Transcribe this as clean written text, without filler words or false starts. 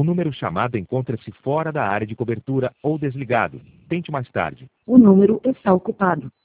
O número chamado encontra-se fora da área de cobertura ou desligado. Tente mais tarde. O número está ocupado.